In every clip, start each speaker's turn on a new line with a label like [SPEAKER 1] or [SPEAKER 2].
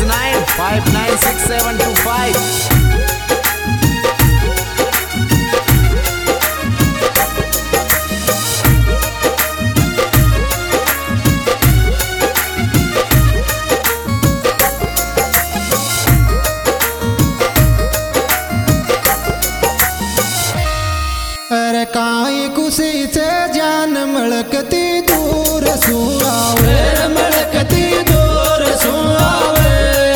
[SPEAKER 1] 089596725।
[SPEAKER 2] अरे काई खुशी से जान मलकती दूर सुआवे, मलकती दूर सुआवे।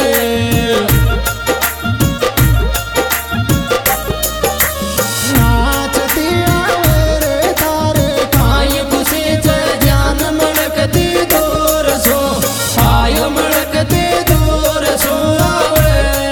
[SPEAKER 2] नाचती आवे रे तारे काई खुशी से जान मलकती दूर सो आयो, मलकती दूर सुआवे।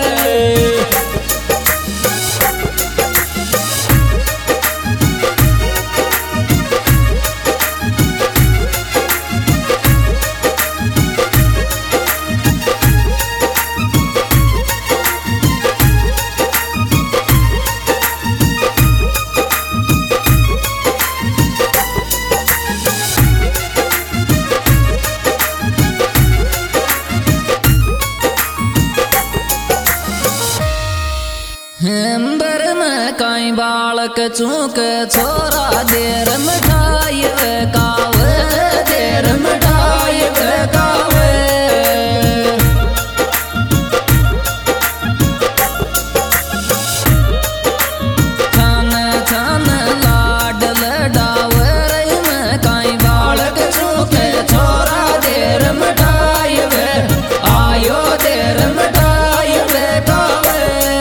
[SPEAKER 3] अंबर में काई बालक चूक छोरा देर मिठाई कावे, देर मिठाई कावे। छान छान लाड लडावे रही में काई बालक चूक छोरा देर मिठाई आयो, देर मिठाई कावे।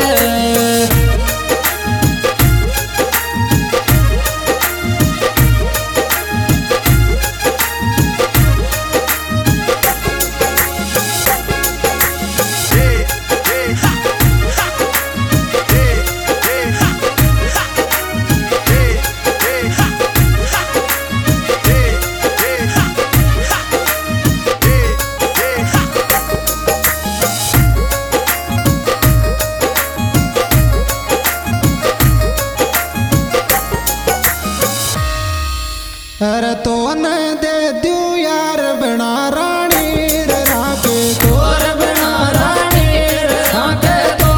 [SPEAKER 2] अरे तो न दे दू यार बना रानी रे राके तोर बना रानी रे राके तो।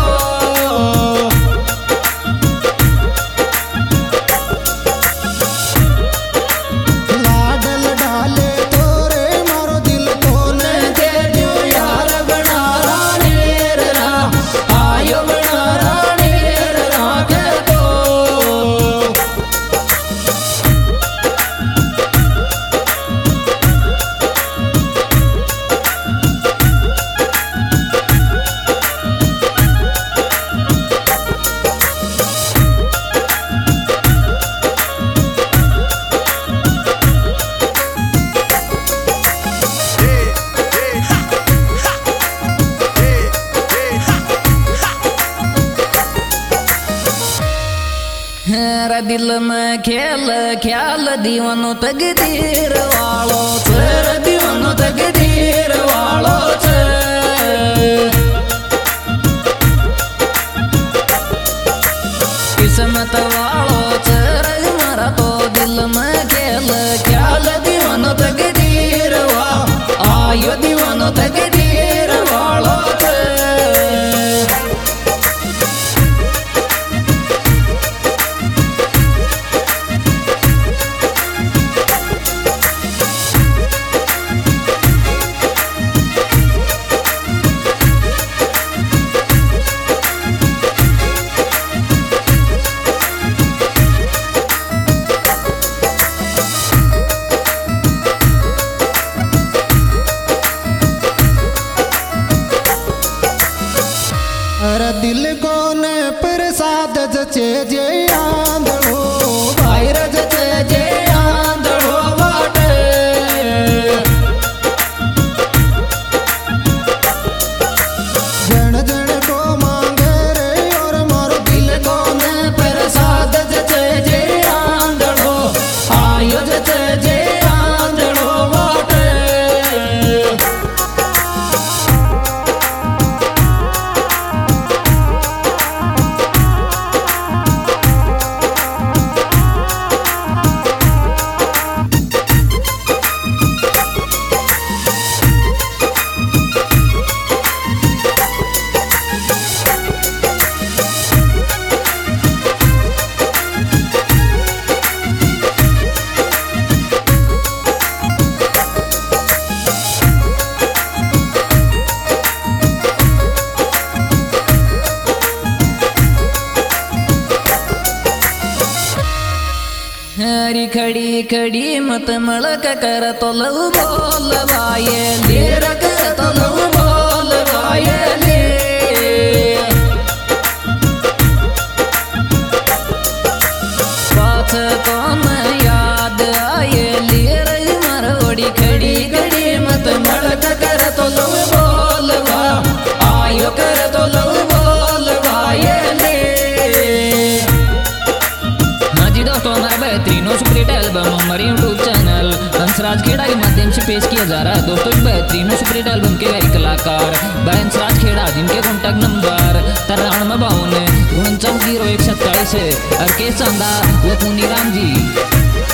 [SPEAKER 2] लाडल डाले तोरे मारो दिल तो न दे दू यार बना रानी रे रा आयो, बना रानी रे राके तो।
[SPEAKER 3] हेरा दिल में खेल ख्याल दीवानो तकदीर वालो छर, दीवानो तकदीर वालो किस्मत वालो छर मारा तो दिल में खेल ख्याल दीवानो तकदीर वा आयो, दीवानो तकदीर वालो
[SPEAKER 2] अरे दिल को ने प्रसाद जचे जे आंधळो भाई जचे जे आंधळो वाटे। जन जन को मांगे रे और मारो दिल को ने प्रसाद जचे जे आंधळो आयो, जचे जे आंधळो वाटे।
[SPEAKER 3] खड़ी खड़ी मत मलक कर तो लव बोल वाये लेर कर तो लव बोल वाये ले बात तो न याद आए लेर मरोड़ी खड़ी खड़ी मत मलक कर तो लव बोल वा आयो कर तो लव बोल वाये ले। हाँ जी दोस्तों, हमारा बेहतरीन सुपरहिट एल्बम हमारे यूट्यूब चैनल हंसराज खेड़ा के माध्यम से पेश किया जा रहा है। दोस्तों, इस बेहतरीन सुपरहिट एल्बम के गायक कलाकार भाई हंसराज खेड़ा, जिनके कॉन्टैक्ट नंबर 9352 है और के चंदा वो पुनी राम जी।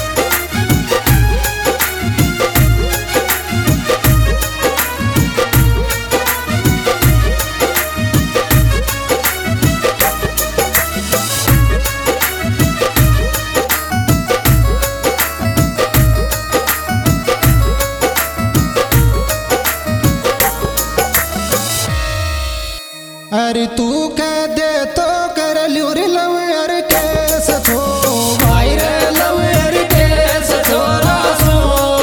[SPEAKER 2] अरे तू कह दे तो कर लियो रे लव यार केस थो भाई रे लव यार केस थोड़ा सो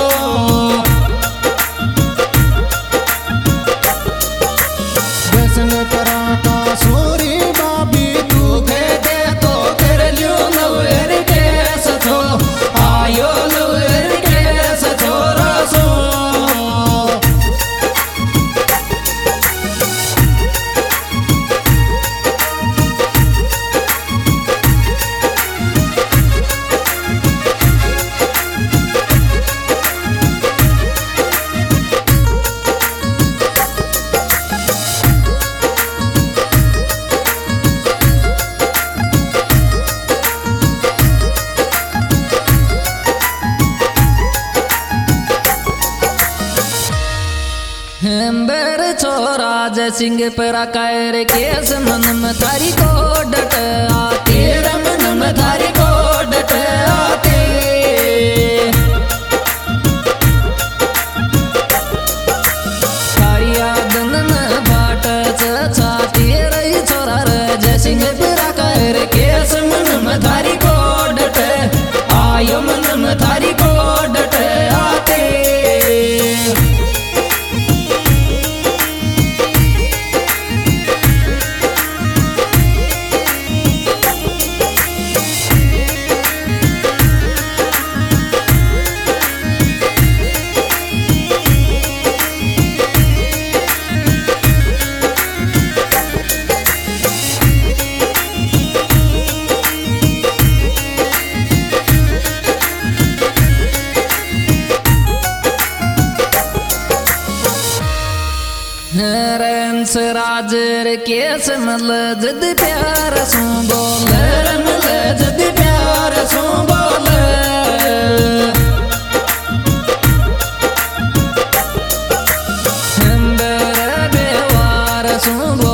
[SPEAKER 2] बेसन परा का सोरी बाबी तू कह दे तो कर लियो लव यार केस थो आयो लव यार केस थोड़ा सो।
[SPEAKER 3] अंबर छोरा जय सिंह पर कैर केस मन में थारी को डट आते रमन में थारी को डट आते थारी आदन में बाट छाती रही छोरा जय सिंह पर कैर केस मन में थारी को डट आयो मन में थारी को डट आते। राजर केस मल जद प्यार सू बोल मल जद प्यार सू बोल व्यवहार सू बोल